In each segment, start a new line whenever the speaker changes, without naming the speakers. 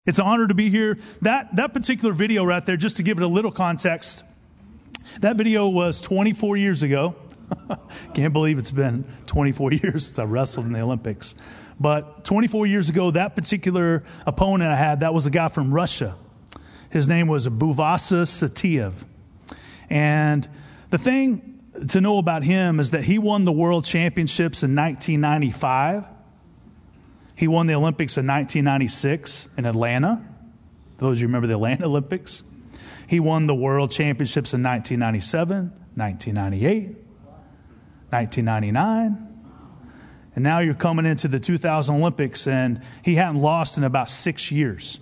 It's an honor to be here. That particular video right there, just to give it a little context, that video was 24 years ago. Can't believe it's been 24 years since I wrestled in the Olympics. But 24 years ago, that particular opponent I had, that was a guy from Russia. His name was Buvasa Satiev. And the thing to know about him is that he won the World Championships in 1995. He won the Olympics in 1996 in Atlanta. For those of you who remember the Atlanta Olympics. He won the World Championships in 1997, 1998, 1999. And now you're coming into the 2000 Olympics, and he hadn't lost in about 6 years.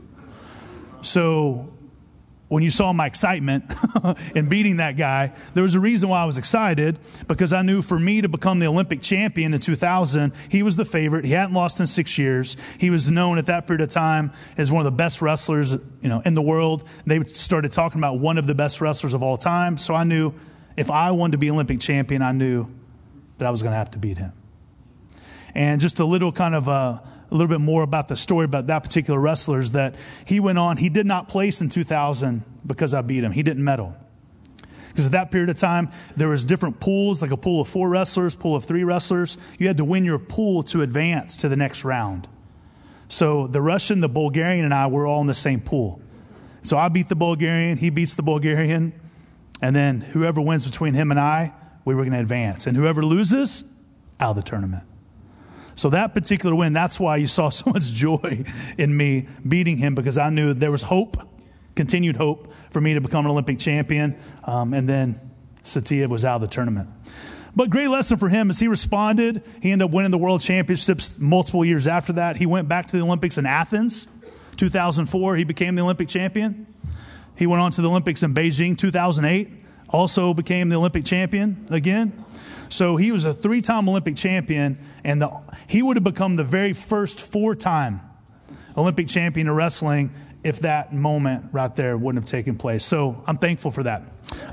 So when you saw my excitement in beating that guy, there was a reason why I was excited, because I knew for me to become the Olympic champion in 2000, he was the favorite. He hadn't lost in 6 years. He was known at that period of time as one of the best wrestlers, in the world. They started talking about one of the best wrestlers of all time. So I knew if I wanted to be Olympic champion, I knew that I was going to have to beat him. And just a little bit more about the story about that particular wrestler is that he went on. He did not place in 2000 because I beat him. He didn't medal. Because at that period of time, there was different pools, like a pool of 4 wrestlers, pool of 3 wrestlers. You had to win your pool to advance to the next round. So the Russian, the Bulgarian, and I were all in the same pool. So I beat the Bulgarian, he beats the Bulgarian, and then whoever wins between him and I, we were going to advance. And whoever loses, out of the tournament. So that particular win, that's why you saw so much joy in me beating him, because I knew there was hope, continued hope for me to become an Olympic champion. And then Satiev was out of the tournament. But great lesson for him as he responded. He ended up winning the World Championships multiple years after that. He went back to the Olympics in Athens, 2004. He became the Olympic champion. He went on to the Olympics in Beijing, 2008. Also became the Olympic champion again. So he was a 3-time Olympic champion, and he would have become the very first 4-time Olympic champion of wrestling if that moment right there wouldn't have taken place. So I'm thankful for that.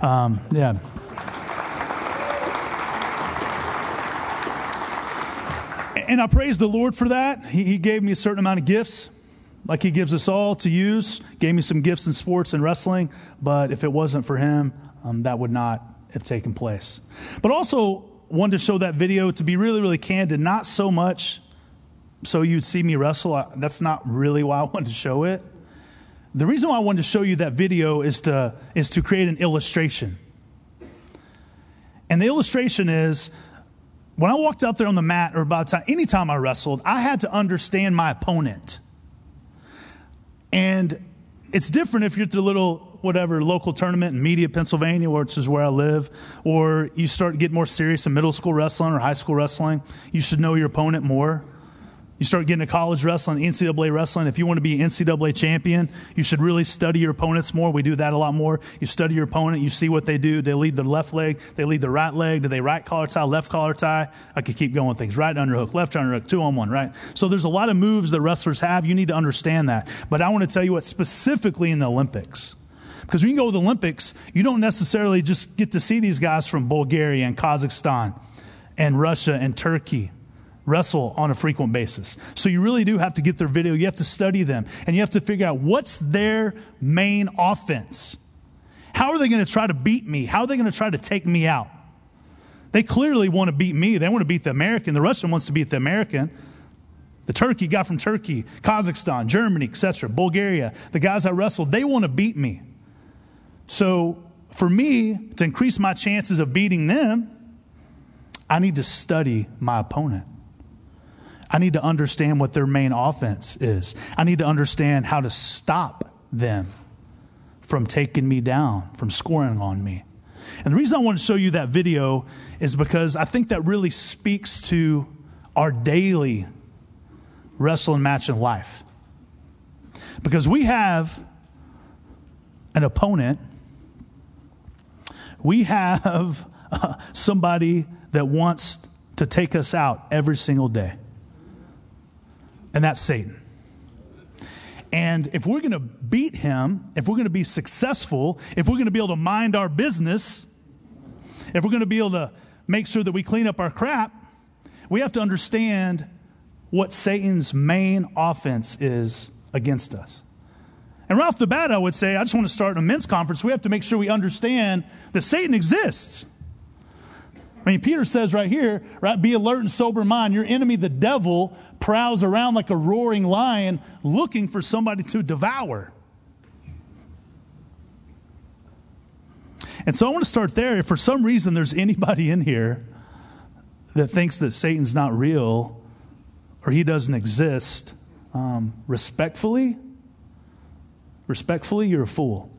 And I praise the Lord for that. He gave me a certain amount of gifts, like he gives us all to use. Gave me some gifts in sports and wrestling, but if it wasn't for him, that would not have taken place. But also wanted to show that video to be really, really candid, not so much so you'd see me wrestle. That's not really why I wanted to show it. The reason why I wanted to show you that video is to create an illustration. And the illustration is, when I walked out there on the mat, or anytime I wrestled, I had to understand my opponent. And it's different if you're at the little local tournament in Media, Pennsylvania, which is where I live, or you start to get more serious in middle school wrestling or high school wrestling. You should know your opponent more. You start getting to college wrestling, NCAA wrestling. If you want to be an NCAA champion, you should really study your opponents more. We do that a lot more. You study your opponent. You see what they do. They lead the left leg. They lead the right leg. Do they right collar tie, left collar tie? I could keep going with things. Right underhook, left underhook, 2-on-1, right? So there's a lot of moves that wrestlers have. You need to understand that. But I want to tell you what, specifically in the Olympics. Because when you go to the Olympics, you don't necessarily just get to see these guys from Bulgaria and Kazakhstan and Russia and Turkey wrestle on a frequent basis. So you really do have to get their video. You have to study them. And you have to figure out what's their main offense. How are they going to try to beat me? How are they going to try to take me out? They clearly want to beat me. They want to beat the American. The Russian wants to beat the American. The Turkey guy from Turkey, Kazakhstan, Germany, etc., Bulgaria, the guys I wrestled, they want to beat me. So for me to increase my chances of beating them, I need to study my opponent. I need to understand what their main offense is. I need to understand how to stop them from taking me down, from scoring on me. And the reason I want to show you that video is because I think that really speaks to our daily wrestling match in life. Because we have an opponent. We have somebody that wants to take us out every single day. And that's Satan. And if we're going to beat him, if we're going to be successful, if we're going to be able to mind our business, if we're going to be able to make sure that we clean up our crap, we have to understand what Satan's main offense is against us. And right off the bat, I would say, I just want to start a men's conference. We have to make sure we understand that Satan exists. I mean, Peter says right here, right, be alert and sober mind. Your enemy, the devil, prowls around like a roaring lion looking for somebody to devour. And so I want to start there. If for some reason there's anybody in here that thinks that Satan's not real or he doesn't exist, respectfully, you're a fool.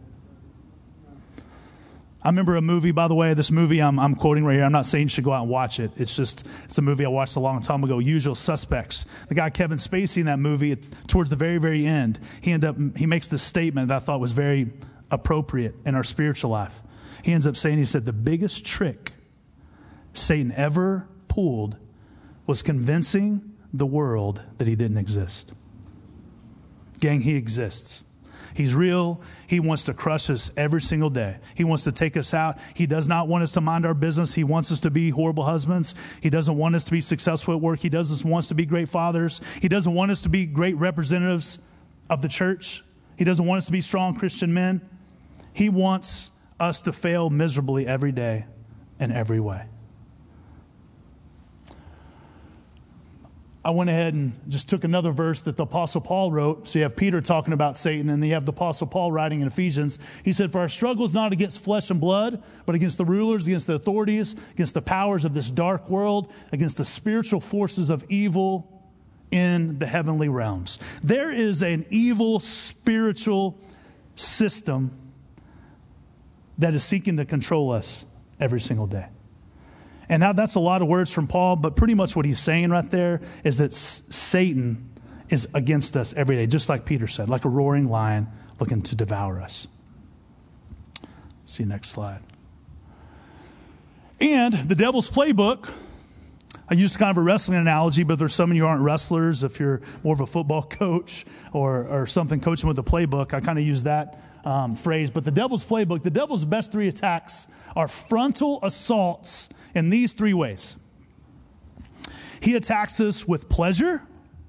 I remember a movie, by the way, this movie I'm quoting right here. I'm not saying you should go out and watch it. It's a movie I watched a long time ago, Usual Suspects. The guy Kevin Spacey in that movie, towards the very, very end, he makes this statement that I thought was very appropriate in our spiritual life. He ends up saying, he said, the biggest trick Satan ever pulled was convincing the world that he didn't exist. Gang, he exists. He's real. He wants to crush us every single day. He wants to take us out. He does not want us to mind our business. He wants us to be horrible husbands. He doesn't want us to be successful at work. He doesn't want us to be great fathers. He doesn't want us to be great representatives of the church. He doesn't want us to be strong Christian men. He wants us to fail miserably every day in every way. I went ahead and just took another verse that the Apostle Paul wrote. So you have Peter talking about Satan, and then you have the Apostle Paul writing in Ephesians. He said, for our struggle is not against flesh and blood, but against the rulers, against the authorities, against the powers of this dark world, against the spiritual forces of evil in the heavenly realms. There is an evil spiritual system that is seeking to control us every single day. And now that's a lot of words from Paul, but pretty much what he's saying right there is that Satan is against us every day, just like Peter said, like a roaring lion looking to devour us. See next slide. And the devil's playbook, I use kind of a wrestling analogy, but there's some of you who aren't wrestlers. If you're more of a football coach or something coaching with the playbook, I kind of use that phrase. But the devil's playbook, the devil's best three attacks are frontal assaults in these three ways. He attacks us with pleasure,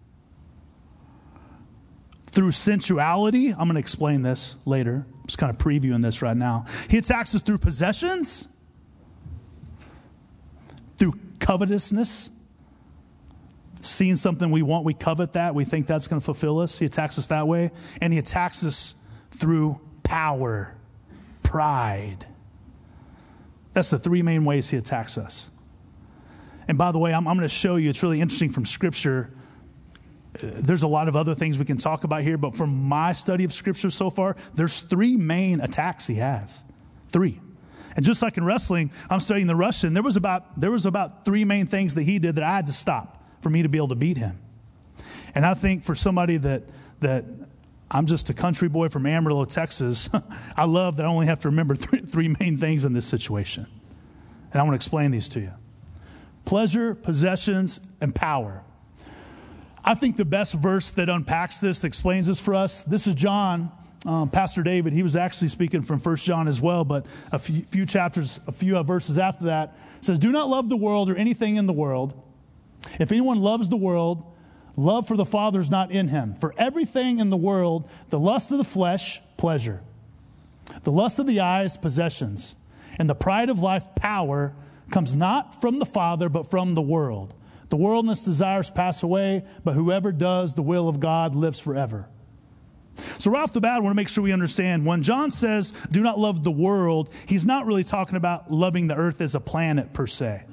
through sensuality. I'm going to explain this later. I'm just kind of previewing this right now. He attacks us through possessions, through covetousness. Seeing something we want, we covet that. We think that's going to fulfill us. He attacks us that way. And he attacks us through power, pride. That's the three main ways he attacks us. And by the way, I'm going to show you, it's really interesting from Scripture. There's a lot of other things we can talk about here, but from my study of Scripture so far, there's three main attacks he has. Three. And just like in wrestling, I'm studying the Russian. There was about three main things that he did that I had to stop for me to be able to beat him. And I think for somebody that I'm just a country boy from Amarillo, Texas, I love that I only have to remember three main things in this situation. And I want to explain these to you. Pleasure, possessions, and power. I think the best verse that unpacks this, that explains this for us, this is John, Pastor David. He was actually speaking from 1 John as well, but a few verses after that says, do not love the world or anything in the world. If anyone loves the world, love for the Father is not in him. For everything in the world, the lust of the flesh, pleasure. The lust of the eyes, possessions. And the pride of life, power, comes not from the Father, but from the world. The world and its desires pass away, but whoever does the will of God lives forever. So right off the bat, I want to make sure we understand, when John says, do not love the world, he's not really talking about loving the earth as a planet per se.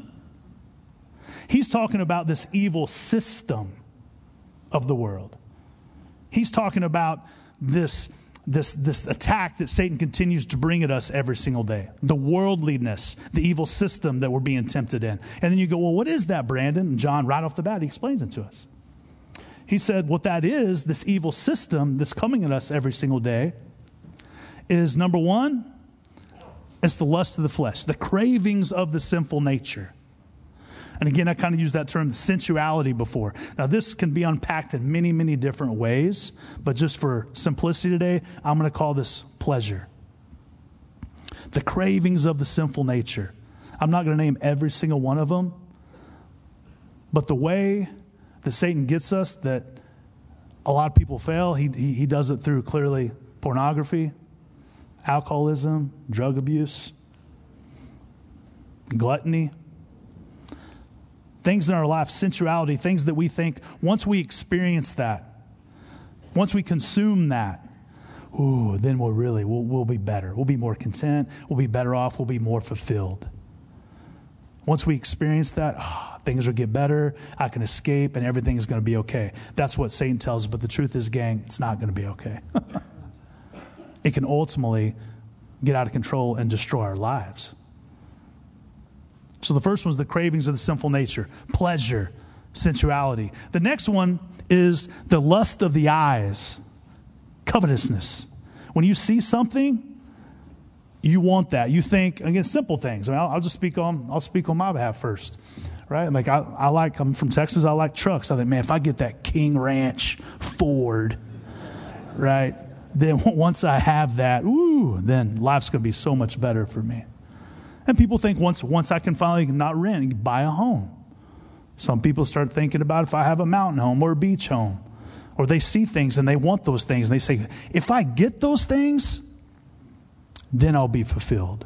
He's talking about this evil system of the world. He's talking about this attack that Satan continues to bring at us every single day. The worldliness, the evil system that we're being tempted in. And then you go, well, what is that, Brandon? And John, right off the bat, he explains it to us. He said, what that is, this evil system that's coming at us every single day, is number one, it's the lust of the flesh, the cravings of the sinful nature. And again, I kind of used that term, sensuality, before. Now, this can be unpacked in many, many different ways, but just for simplicity today, I'm going to call this pleasure. The cravings of the sinful nature. I'm not going to name every single one of them, but the way that Satan gets us, that A lot of people fail. He does it through clearly pornography, alcoholism, drug abuse, gluttony. Things in our life, sensuality, things that we think once we experience that, once we consume that, then we'll be better. We'll be more content. We'll be better off. We'll be more fulfilled. Once we experience that, things will get better. I can escape and everything is going to be okay. That's what Satan tells us. But the truth is, gang, it's not going to be okay. It can ultimately get out of control and destroy our lives. So the first one is the cravings of the sinful nature, pleasure, sensuality. The next one is the lust of the eyes, covetousness. When you see something, you want that. You think, again, simple things. I mean, I'll speak on my behalf first, right? Like I'm from Texas. I like trucks. I think, man, if I get that King Ranch Ford, right? Then once I have that, then life's going to be so much better for me. And people think once I can finally not rent, buy a home. Some people start thinking about if I have a mountain home or a beach home, or they see things and they want those things. And they say, if I get those things, then I'll be fulfilled.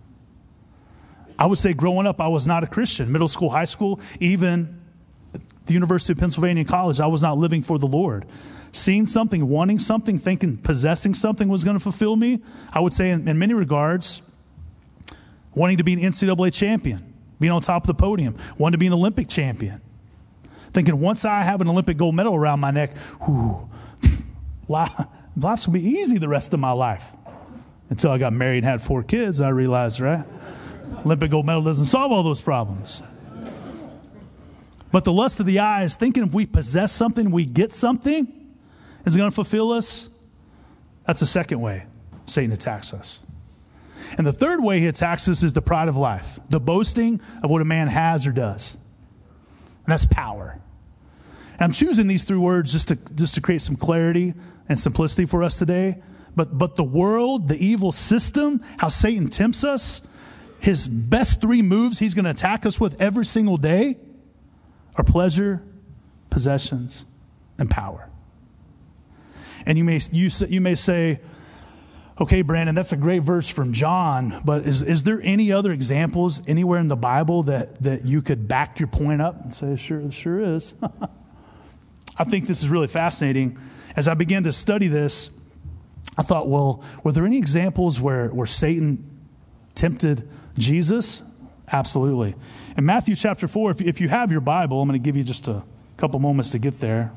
I would say growing up, I was not a Christian. Middle school, high school, even the University of Pennsylvania College, I was not living for the Lord. Seeing something, wanting something, thinking possessing something was going to fulfill me. I would say in many regards, wanting to be an NCAA champion, being on top of the podium, wanting to be an Olympic champion. Thinking once I have an Olympic gold medal around my neck, life's going to be easy the rest of my life. Until I got married and had 4 kids, I realized, right? Olympic gold medal doesn't solve all those problems. But the lust of the eyes, thinking if we possess something, we get something, is going to fulfill us. That's the second way Satan attacks us. And the third way he attacks us is the pride of life, the boasting of what a man has or does. And that's power. And I'm choosing these 3 words just to create some clarity and simplicity for us today. But the world, the evil system, how Satan tempts us, his best 3 moves he's going to attack us with every single day are pleasure, possessions, and power. And you may say, okay, Brandon, that's a great verse from John, but is there any other examples anywhere in the Bible that you could back your point up and say, sure is? I think this is really fascinating. As I began to study this, I thought, well, were there any examples where Satan tempted Jesus? Absolutely. In Matthew chapter 4, if you have your Bible, I'm going to give you just a couple moments to get there.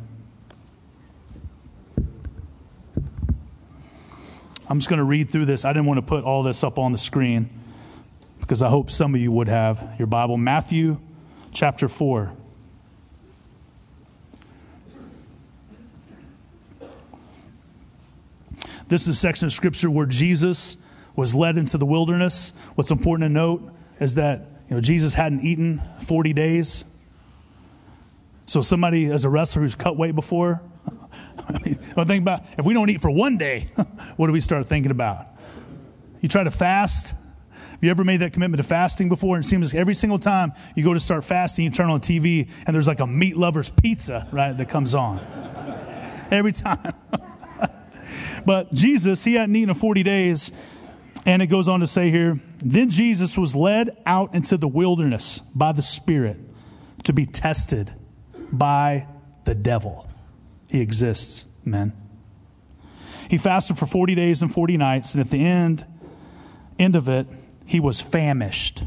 I'm just going to read through this. I didn't want to put all this up on the screen because I hope some of you would have your Bible. Matthew chapter 4. This is a section of Scripture where Jesus was led into the wilderness. What's important to note is that Jesus hadn't eaten 40 days. So somebody as a wrestler who's cut weight before, think about if we don't eat for 1 day, what do we start thinking about? You try to fast. Have you ever made that commitment to fasting before? And it seems like every single time you go to start fasting, you turn on TV and there's like a meat lover's pizza, right, that comes on. Every time. But Jesus, he hadn't eaten in 40 days. And it goes on to say here, then Jesus was led out into the wilderness by the Spirit to be tested by the devil. He exists, men. He fasted for 40 days and 40 nights. And at the end of it, he was famished.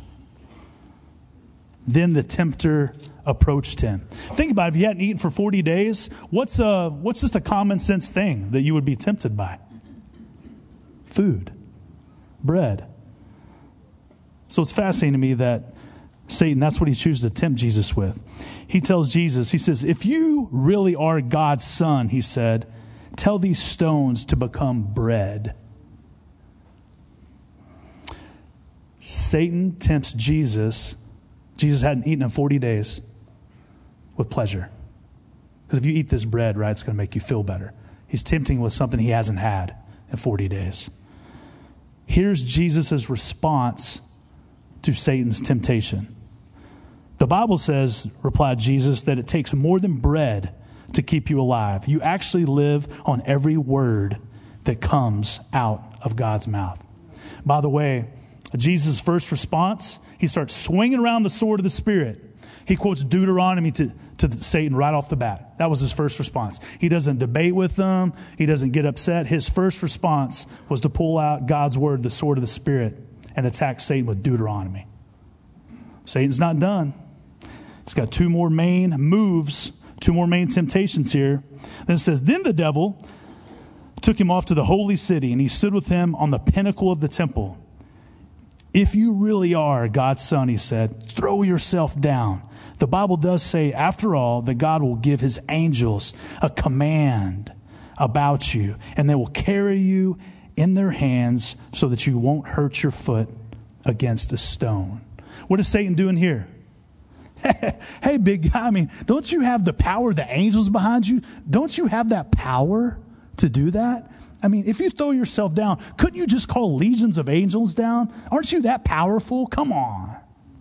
Then the tempter approached him. Think about it. If you hadn't eaten for 40 days, what's just a common sense thing that you would be tempted by? Food, bread. So it's fascinating to me that Satan, that's what he chooses to tempt Jesus with. He tells Jesus, he says, if you really are God's son, he said, tell these stones to become bread. Satan tempts Jesus. Jesus hadn't eaten in 40 days with pleasure. Because if you eat this bread, right, it's going to make you feel better. He's tempting with something he hasn't had in 40 days. Here's Jesus' response to Satan's temptation. The Bible says, replied Jesus, that it takes more than bread to keep you alive. You actually live on every word that comes out of God's mouth. By the way, Jesus' first response, he starts swinging around the sword of the Spirit. He quotes Deuteronomy to Satan right off the bat. That was his first response. He doesn't debate with them. He doesn't get upset. His first response was to pull out God's word, the sword of the Spirit, and attack Satan with Deuteronomy. Satan's not done. He's got two more main moves, two more main temptations here. Then it says, then the devil took him off to the holy city, and he stood with him on the pinnacle of the temple. If you really are God's son, he said, throw yourself down. The Bible does say, after all, that God will give his angels a command about you, and they will carry you in their hands so that you won't hurt your foot against a stone. What is Satan doing here? Hey, big guy, I mean, don't you have the power, the angels behind you? Don't you have that power to do that? I mean, if you throw yourself down, couldn't you just call legions of angels down? Aren't you that powerful? Come on.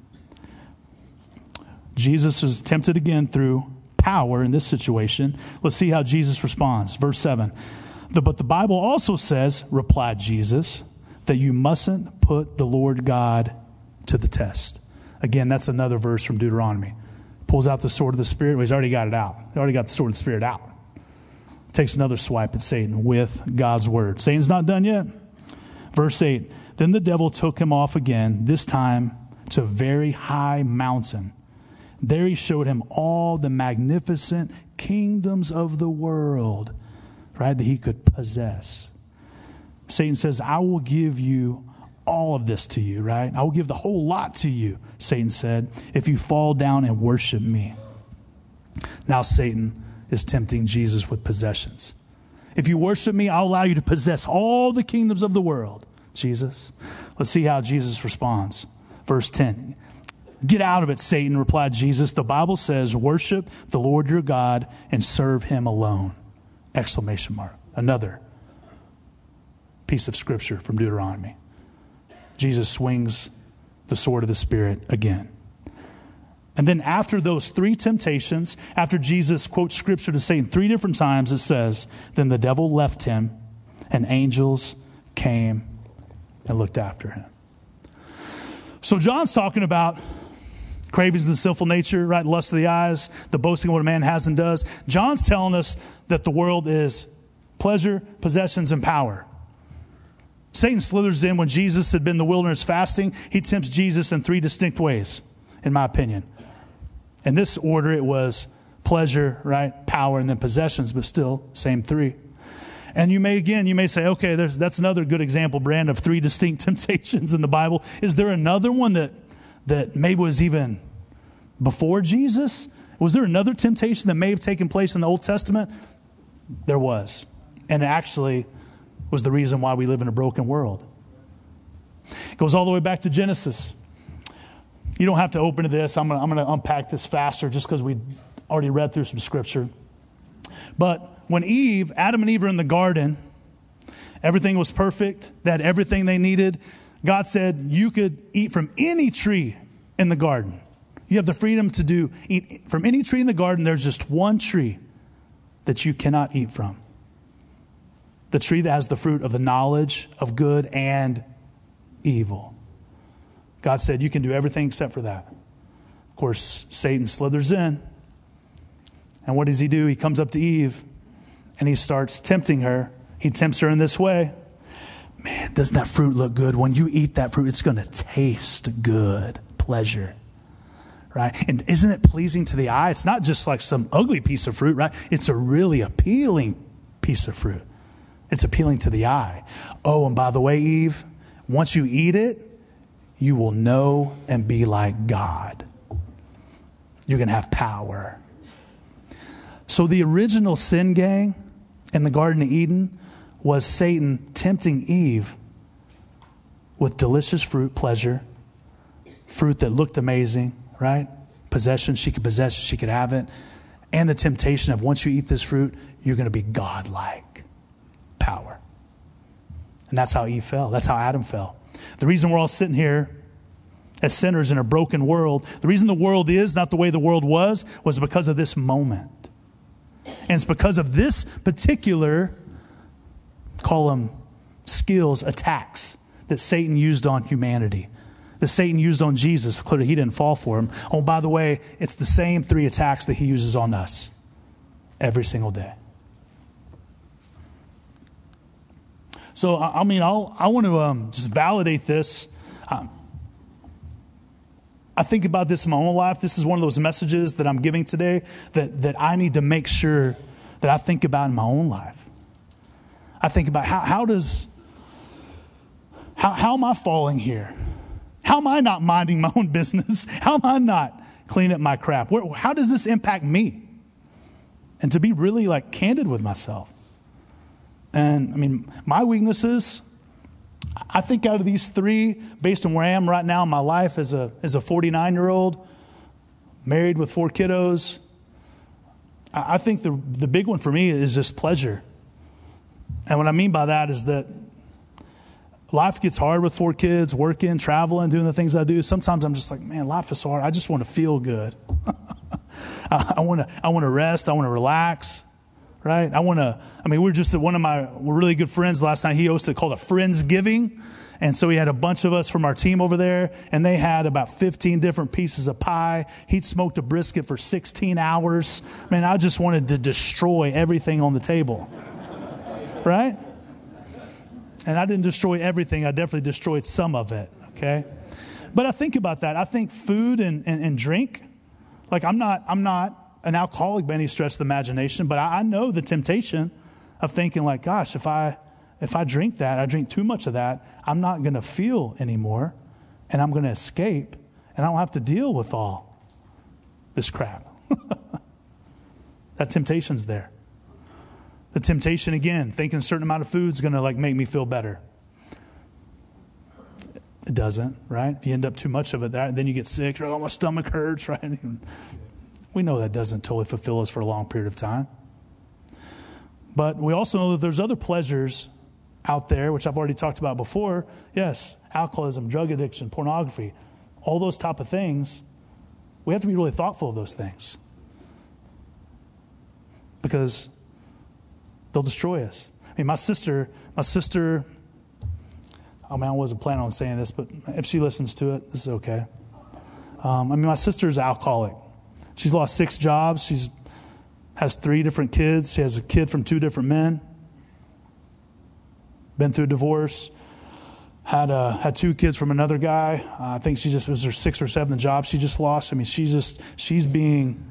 Jesus is tempted again through power in this situation. Let's see how Jesus responds. Verse 7. But the Bible also says, replied Jesus, that you mustn't put the Lord God to the test. Again, that's another verse from Deuteronomy. Pulls out the sword of the Spirit. Well, he's already got it out. He already got the sword of the Spirit out. Takes another swipe at Satan with God's word. Satan's not done yet. Verse 8. Then the devil took him off again, this time to a very high mountain. There he showed him all the magnificent kingdoms of the world, right, that he could possess. Satan says, I will give you all of this to you, right? I will give the whole lot to you, Satan said, if you fall down and worship me. Now Satan is tempting Jesus with possessions. If you worship me, I'll allow you to possess all the kingdoms of the world. Jesus. Let's see how Jesus responds. Verse 10. Get out of it, Satan, replied Jesus. The Bible says, worship the Lord your God and serve him alone. Exclamation mark. Another piece of scripture from Deuteronomy. Jesus swings the sword of the Spirit again. And then after those three temptations, after Jesus quotes scripture to Satan 3 different times, it says, then the devil left him and angels came and looked after him. So John's talking about cravings of the sinful nature, right? Lust of the eyes, the boasting of what a man has and does. John's telling us that the world is pleasure, possessions, and power. Satan slithers in when Jesus had been in the wilderness fasting. He tempts Jesus in 3 distinct ways, in my opinion. In this order, it was pleasure, right? Power, and then possessions, but still, same 3. And you may say, okay, that's another good example, Brand, of 3 distinct temptations in the Bible. Is there another one that maybe was even before Jesus? Was there another temptation that may have taken place in the Old Testament? There was. And it actually was the reason why we live in a broken world. It goes all the way back to Genesis. You don't have to open to this. I'm going to unpack this faster just because we already read through some scripture. But when Adam and Eve are in the garden, everything was perfect. They had everything they needed. God said you could eat from any tree in the garden. You have the freedom to eat from any tree in the garden. There's just one tree that you cannot eat from. The tree that has the fruit of the knowledge of good and evil. God said you can do everything except for that. Of course, Satan slithers in. And what does he do? He comes up to Eve and he starts tempting her. He tempts her in this way. Man, doesn't that fruit look good? When you eat that fruit, it's going to taste good. Pleasure. Right? And isn't it pleasing to the eye? It's not just like some ugly piece of fruit, right? It's a really appealing piece of fruit. It's appealing to the eye. Oh, and by the way, Eve, once you eat it, you will know and be like God. You're going to have power. So the original sin gang in the Garden of Eden was Satan tempting Eve with delicious fruit, pleasure, fruit that looked amazing, right? Possession, she could possess it, she could have it. And the temptation of once you eat this fruit, you're going to be God-like. Power. And that's how Eve fell. That's how Adam fell. The reason we're all sitting here as sinners in a broken world, the reason the world is not the way the world was because of this moment. And it's because of this particular, call them skills, attacks that Satan used on humanity, that Satan used on Jesus. Clearly, he didn't fall for him. Oh, by the way, it's the same 3 attacks that he uses on us every single day. So, I want to just validate this. I think about this in my own life. This is one of those messages that I'm giving today that I need to make sure that I think about in my own life. I think about how am I falling here? How am I not minding my own business? How am I not cleaning up my crap? How does this impact me? And to be really candid with myself. And my weaknesses, I think out of these 3, based on where I am right now in my life as a 49-year-old, married with 4 kiddos, I think the big one for me is just pleasure. And what I mean by that is that life gets hard with 4 kids, working, traveling, doing the things I do. Sometimes I'm just like, man, life is hard. I just want to feel good. I want to rest. I want to relax. Right? We were just at one of my really good friends last night. He hosted called a Friendsgiving. And so he had a bunch of us from our team over there, and they had about 15 different pieces of pie. He'd smoked a brisket for 16 hours. Man, I just wanted to destroy everything on the table. Right? And I didn't destroy everything. I definitely destroyed some of it. Okay? But I think about that. I think food and drink, I'm not an alcoholic by any stretch of the imagination, but I know the temptation of thinking gosh, if I drink that, I drink too much of that, I'm not going to feel anymore, and I'm going to escape, and I don't have to deal with all this crap. That temptation's there. The temptation, again, thinking a certain amount of food is going to make me feel better. It doesn't, right? If you end up too much of it, then you get sick. You're like, oh, my stomach hurts, right? We know that doesn't totally fulfill us for a long period of time. But we also know that there's other pleasures out there, which I've already talked about before. Yes, alcoholism, drug addiction, pornography, all those type of things. We have to be really thoughtful of those things because they'll destroy us. My sister, I wasn't planning on saying this, but if she listens to it, this is okay. My sister's an alcoholic. She's lost 6 jobs. She has 3 different kids. She has a kid from 2 different men. Been through a divorce. Had 2 kids from another guy. I think it was her 6th or 7th job she just lost. She's being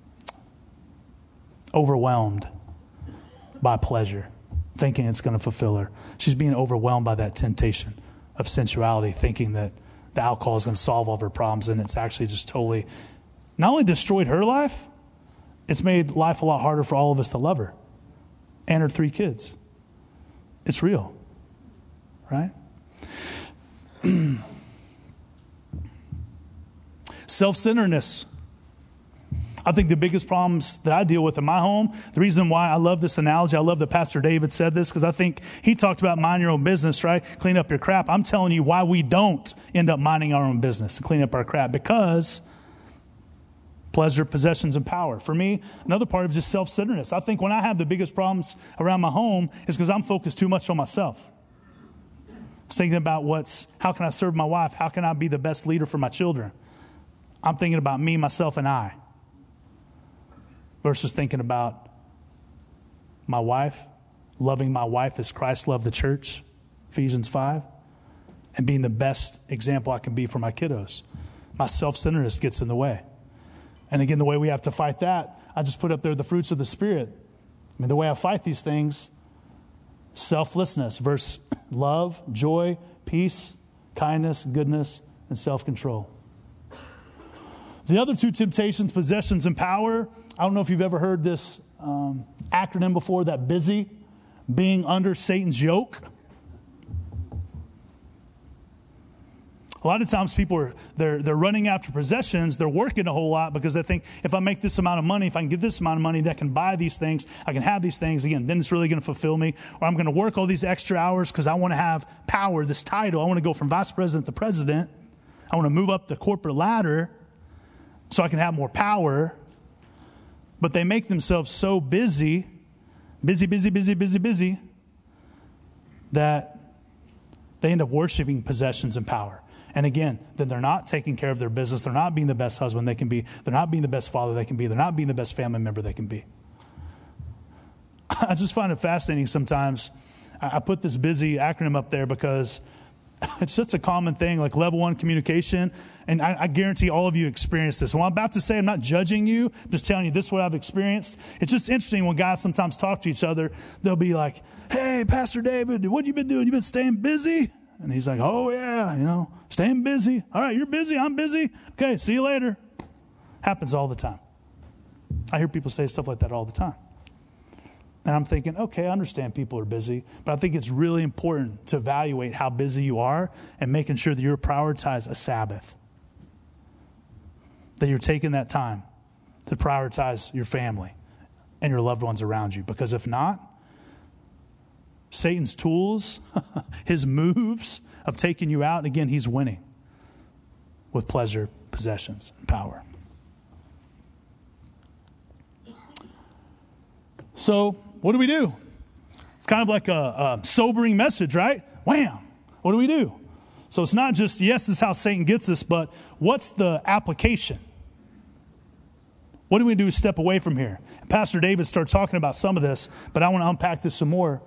overwhelmed by pleasure, thinking it's going to fulfill her. She's being overwhelmed by that temptation of sensuality, thinking that the alcohol is going to solve all of her problems, and it's actually just totally not only destroyed her life, it's made life a lot harder for all of us to love her and her 3 kids. It's real, right? Self-centeredness. I think the biggest problems that I deal with in my home, the reason why I love this analogy, I love that Pastor David said this, because I think he talked about mind your own business, right? Clean up your crap. I'm telling you why we don't end up minding our own business and clean up our crap, because pleasure, possessions, and power. For me, another part of just self-centeredness. I think when I have the biggest problems around my home is because I'm focused too much on myself. Thinking about how can I serve my wife? How can I be the best leader for my children? I'm thinking about me, myself, and I. Versus thinking about my wife, loving my wife as Christ loved the church, Ephesians 5, and being the best example I can be for my kiddos. My self-centeredness gets in the way. And again, the way we have to fight that, I just put up there the fruits of the Spirit. The way I fight these things, selflessness versus love, joy, peace, kindness, goodness, and self-control. The other 2 temptations, possessions and power, I don't know if you've ever heard this acronym before, that BUSY, being under Satan's yoke. A lot of times people they're running after possessions. They're working a whole lot because they think if I make this amount of money, if I can get this amount of money, that can buy these things, I can have these things again, then it's really going to fulfill me. Or I'm going to work all these extra hours because I want to have power, this title. I want to go from vice president to president. I want to move up the corporate ladder so I can have more power. but they make themselves so busy, that they end up worshiping possessions and power. And again, then they're not taking care of their business. They're not being the best husband they can be. They're not being the best father they can be. They're not being the best family member they can be. I just find it fascinating sometimes. I put this busy acronym up there because it's such a common thing, like level 1 communication. And I guarantee all of you experience this. What I'm about to say, I'm not judging you. I'm just telling you this is what I've experienced. It's just interesting when guys sometimes talk to each other. They'll be like, hey, Pastor David, what have you been doing? You been staying busy? And he's like, oh, yeah, staying busy. All right, you're busy. I'm busy. Okay, see you later. Happens all the time. I hear people say stuff like that all the time. And I'm thinking, okay, I understand people are busy, but I think it's really important to evaluate how busy you are and making sure that you're prioritizing a Sabbath, that you're taking that time to prioritize your family and your loved ones around you. Because if not, Satan's tools, his moves of taking you out, again, he's winning with pleasure, possessions, and power. So what do we do? It's kind of like a sobering message, right? Wham! What do we do? So it's not just, yes, this is how Satan gets us, but what's the application? What do we do to step away from here? Pastor David started talking about some of this, but I want to unpack this some more.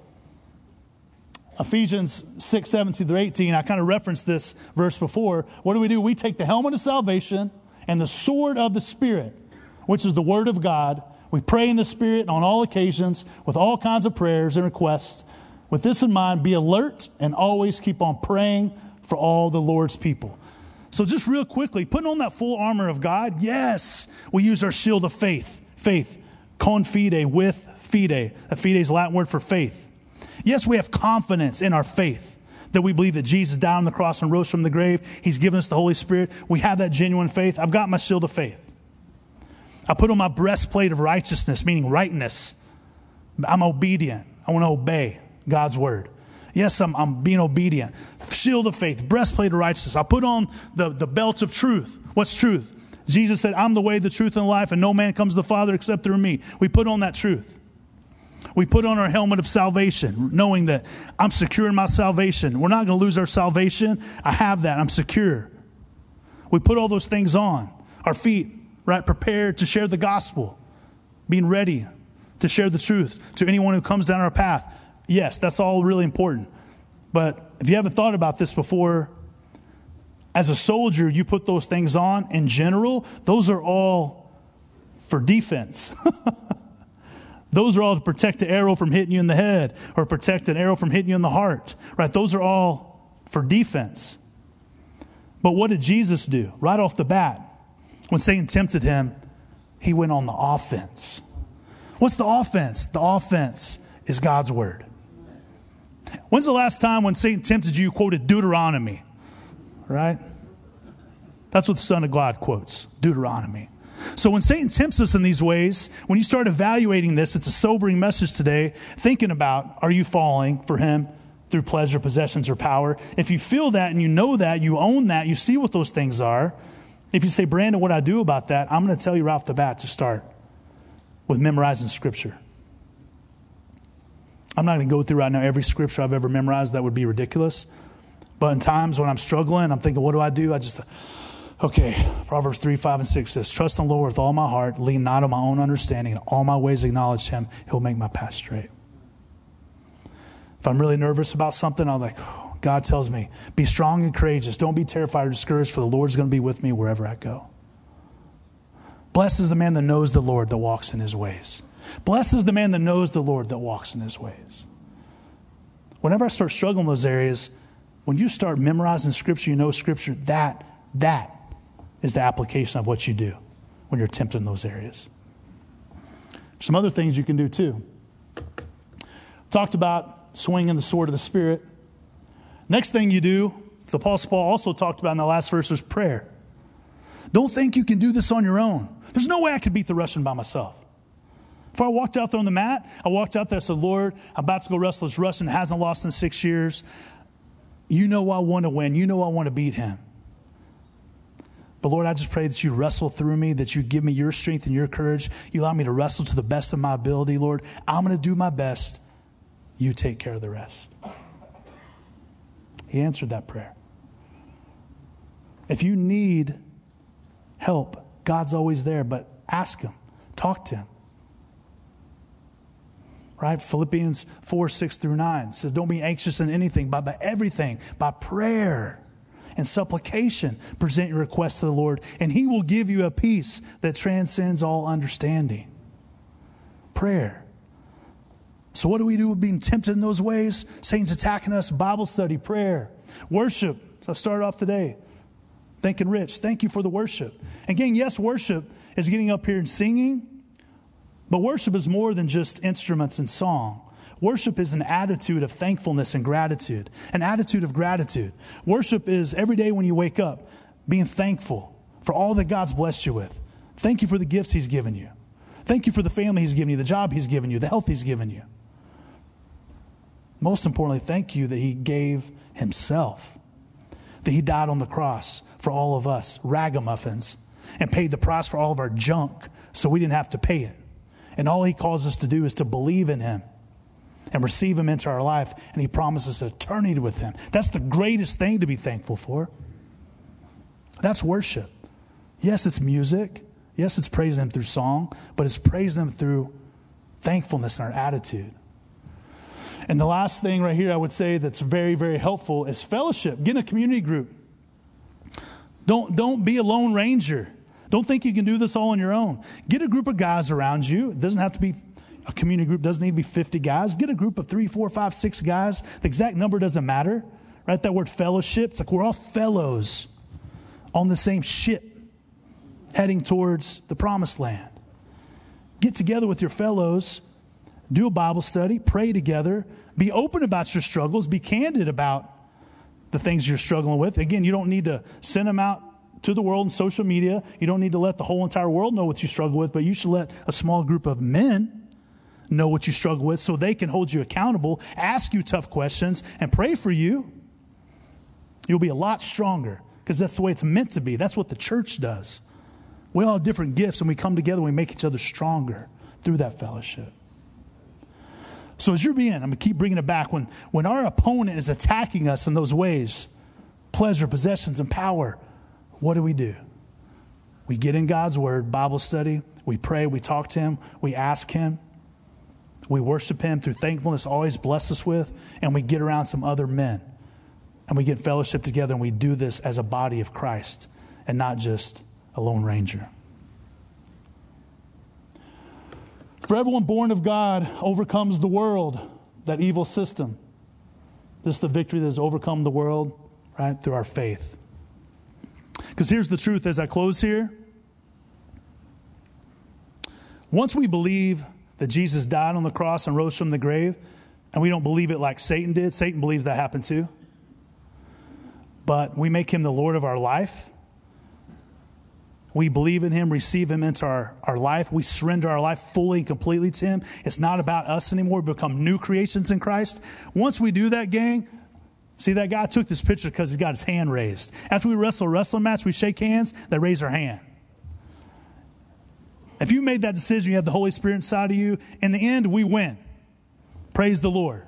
Ephesians 6:17-18, I kind of referenced this verse before. What do? We take the helmet of salvation and the sword of the Spirit, which is the word of God. We pray in the Spirit on all occasions with all kinds of prayers and requests. With this in mind, be alert and always keep on praying for all the Lord's people. So just real quickly, putting on that full armor of God, yes, we use our shield of faith. Faith, confide, with fide. Fide is Latin word for faith. Yes, we have confidence in our faith that we believe that Jesus died on the cross and rose from the grave. He's given us the Holy Spirit. We have that genuine faith. I've got my shield of faith. I put on my breastplate of righteousness, meaning rightness. I'm obedient. I want to obey God's word. Yes, I'm being obedient. Shield of faith, breastplate of righteousness. I put on the belt of truth. What's truth? Jesus said, I'm the way, the truth, and the life, and no man comes to the Father except through me. We put on that truth. We put on our helmet of salvation, knowing that I'm secure in my salvation. We're not going to lose our salvation. I have that. I'm secure. We put all those things on. Our feet, right, prepared to share the gospel, being ready to share the truth to anyone who comes down our path. Yes, that's all really important. But if you haven't thought about this before, as a soldier, you put those things on. In general, those are all for defense. Those are all to protect the arrow from hitting you in the head or protect an arrow from hitting you in the heart, right? Those are all for defense. But what did Jesus do? Right off the bat, when Satan tempted him, he went on the offense. What's the offense? The offense is God's word. When's the last time when Satan tempted you, quoted Deuteronomy, right? That's what the Son of God quotes, Deuteronomy. So when Satan tempts us in these ways, when you start evaluating this, it's a sobering message today, thinking about, are you falling for him through pleasure, possessions, or power? If you feel that and you know that, you own that, you see what those things are. If you say, Brandon, what do I do about that? I'm going to tell you right off the bat to start with memorizing Scripture. I'm not going to go through right now every Scripture I've ever memorized. That would be ridiculous. But in times when I'm struggling, I'm thinking, what do I do? Okay, Proverbs 3, 5, and 6 says, trust in the Lord with all my heart, lean not on my own understanding, in all my ways acknowledge him, he'll make my path straight. If I'm really nervous about something, I'm like, God tells me, be strong and courageous. Don't be terrified or discouraged, for the Lord's going to be with me wherever I go. Blessed is the man that knows the Lord, that walks in his ways. Blessed is the man that knows the Lord, that walks in his ways. Whenever I start struggling in those areas, when you start memorizing Scripture, you know Scripture, that is the application of what you do when you're tempted in those areas. Some other things you can do too. Talked about swinging the sword of the Spirit. Next thing you do, the Apostle Paul also talked about in the last verse, was prayer. Don't think you can do this on your own. There's no way I could beat the Russian by myself. If I walked out there on the mat, I walked out there and said, Lord, I'm about to go wrestle this Russian, hasn't lost in 6 years. You know I want to win. You know I want to beat him. But Lord, I just pray that you wrestle through me, that you give me your strength and your courage. You allow me to wrestle to the best of my ability, Lord. I'm going to do my best. You take care of the rest. He answered that prayer. If you need help, God's always there, but ask him. Talk to him. Right? Philippians 4:6-9 says, don't be anxious in anything, but by everything, by prayer and supplication, present your requests to the Lord, and he will give you a peace that transcends all understanding. Prayer. So what do we do with being tempted in those ways? Satan's attacking us. Bible study, prayer, worship. So I started off today thanking Rich. Thank you for the worship. And gang, yes, worship is getting up here and singing, but worship is more than just instruments and song. Worship is an attitude of thankfulness and gratitude, an attitude of gratitude. Worship is every day when you wake up, being thankful for all that God's blessed you with. Thank you for the gifts he's given you. Thank you for the family he's given you, the job he's given you, the health he's given you. Most importantly, thank you that he gave himself, that he died on the cross for all of us, ragamuffins, and paid the price for all of our junk so we didn't have to pay it. And all he calls us to do is to believe in him and receive him into our life, and he promises eternity with him. That's the greatest thing to be thankful for. That's worship. Yes, it's music. Yes, it's praising him through song, but it's praising him through thankfulness in our attitude. And the last thing right here I would say that's very, very helpful is fellowship. Get in a community group. Don't be a lone ranger. Don't think you can do this all on your own. Get a group of guys around you. It doesn't have to be a community group. Doesn't need to be 50 guys. Get a group of 3, 4, 5, 6 guys. The exact number doesn't matter. Right? That word fellowship, it's like we're all fellows on the same ship heading towards the promised land. Get together with your fellows. Do a Bible study. Pray together. Be open about your struggles. Be candid about the things you're struggling with. Again, you don't need to send them out to the world and social media. You don't need to let the whole entire world know what you struggle with, but you should let a small group of men know what you struggle with so they can hold you accountable, ask you tough questions, and pray for you. You'll be a lot stronger because that's the way it's meant to be. That's what the church does. We all have different gifts, and we come together and we make each other stronger through that fellowship. So as you're I'm going to keep bringing it back. When our opponent is attacking us in those ways, pleasure, possessions, and power, what do? We get in God's word, Bible study, we pray, we talk to him, we ask him, we worship him through thankfulness, always bless us with, and we get around some other men. And we get fellowship together, and we do this as a body of Christ and not just a lone ranger. For everyone born of God overcomes the world, that evil system. This is the victory that has overcome the world, right, through our faith. Because here's the truth as I close here. Once we believe that Jesus died on the cross and rose from the grave, and we don't believe it like Satan did. Satan believes that happened too. But we make him the Lord of our life. We believe in him, receive him into our life. We surrender our life fully and completely to him. It's not about us anymore. We become new creations in Christ. Once we do that, gang, see, that guy took this picture because he got his hand raised. After we wrestle a wrestling match, we shake hands, they raise our hand. If you made that decision, you have the Holy Spirit inside of you, in the end, we win. Praise the Lord.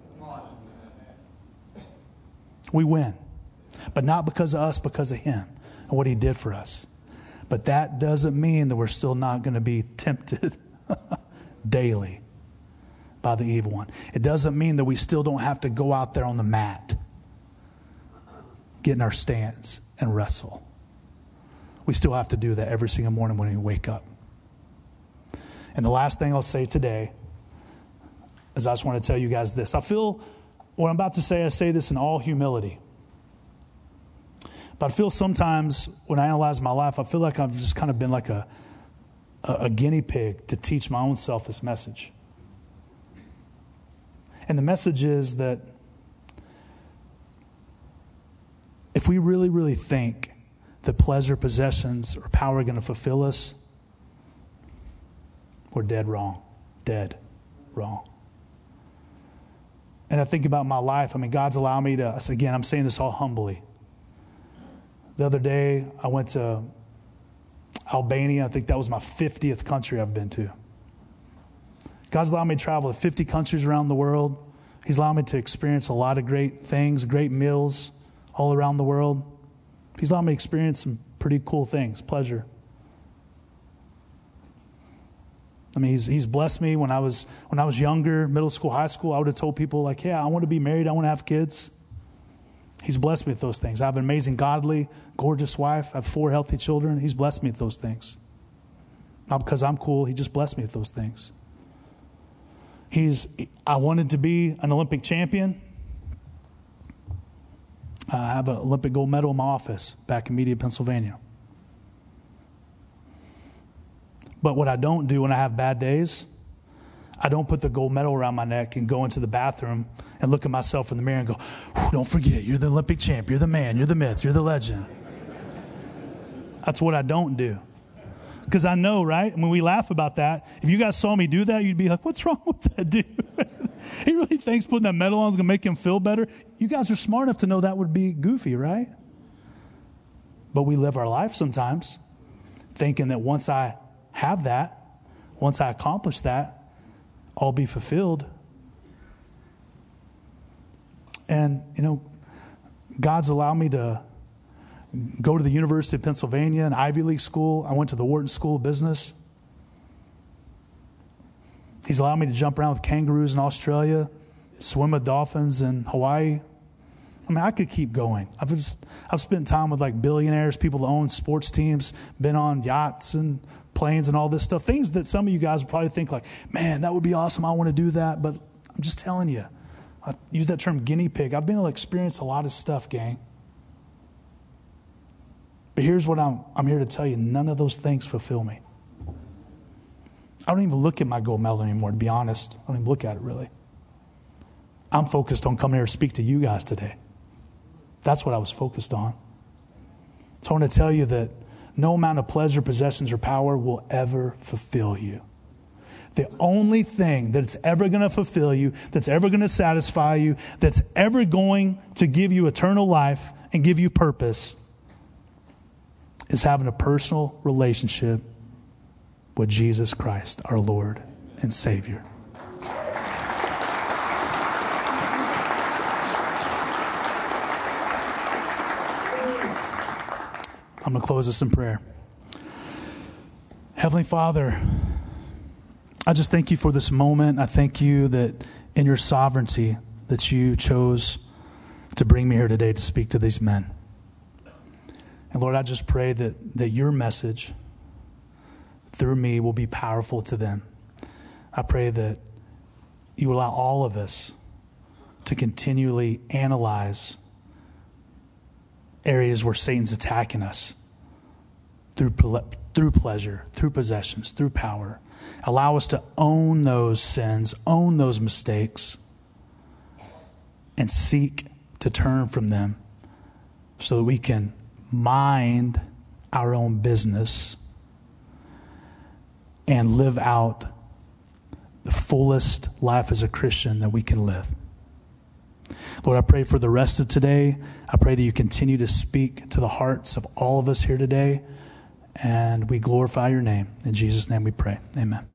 We win. But not because of us, because of him and what he did for us. But that doesn't mean that we're still not going to be tempted daily by the evil one. It doesn't mean that we still don't have to go out there on the mat, get in our stance and wrestle. We still have to do that every single morning when we wake up. And the last thing I'll say today is I just want to tell you guys this. I feel what I'm about to say, I say this in all humility. But I feel sometimes when I analyze my life, I feel like I've just kind of been like a guinea pig to teach my own self this message. And the message is that if we really, really think that pleasure, possessions, or power are going to fulfill us, we're dead wrong. Dead wrong. And I think about my life. I mean, God's allowed me to, again, I'm saying this all humbly, The other day, I went to Albania. I think that was my 50th country I've been to. God's allowed me to travel to 50 countries around the world. He's allowed me to experience a lot of great things, great meals all around the world. He's allowed me to experience some pretty cool things, pleasure. I mean, he's blessed me when I was younger, middle school, high school. I would have told people like, yeah, I want to be married. I want to have kids. He's blessed me with those things. I have an amazing, godly, gorgeous wife. I have 4 healthy children. He's blessed me with those things. Not because I'm cool. He just blessed me with those things. I wanted to be an Olympic champion. I have an Olympic gold medal in my office back in Media, Pennsylvania. But what I don't do when I have bad days, I don't put the gold medal around my neck and go into the bathroom and look at myself in the mirror and go, don't forget, you're the Olympic champ, you're the man, you're the myth, you're the legend. That's what I don't do. Because I know, right? When we laugh about that, if you guys saw me do that, you'd be like, what's wrong with that dude? He really thinks putting that medal on is going to make him feel better. You guys are smart enough to know that would be goofy, right? But we live our life sometimes thinking that once I have that, once I accomplish that, I'll be fulfilled. And, God's allowed me to go to the University of Pennsylvania, an Ivy League school. I went to the Wharton School of Business. He's allowed me to jump around with kangaroos in Australia, swim with dolphins in Hawaii. I mean, I could keep going. I've spent time with like billionaires, people that own sports teams, been on yachts and planes and all this stuff. Things that some of you guys would probably think like, man, that would be awesome. I want to do that. But I'm just telling you, I use that term guinea pig. I've been able to experience a lot of stuff, gang. But here's what I'm here to tell you. None of those things fulfill me. I don't even look at my gold medal anymore, to be honest. I don't even look at it, really. I'm focused on coming here to speak to you guys today. That's what I was focused on. So I want to tell you that no amount of pleasure, possessions, or power will ever fulfill you. The only thing that's ever going to fulfill you, that's ever going to satisfy you, that's ever going to give you eternal life and give you purpose is having a personal relationship with Jesus Christ, our Lord and Savior. I'm going to close this in prayer. Heavenly Father, I just thank you for this moment. I thank you that in your sovereignty that you chose to bring me here today to speak to these men. And Lord, I just pray that your message through me will be powerful to them. I pray that you allow all of us to continually analyze areas where Satan's attacking us through pleasure, through possessions, through power. Allow us to own those sins, own those mistakes, and seek to turn from them so that we can mind our own business and live out the fullest life as a Christian that we can live. Lord, I pray for the rest of today. I pray that you continue to speak to the hearts of all of us here today, and we glorify your name. In Jesus' name we pray. Amen.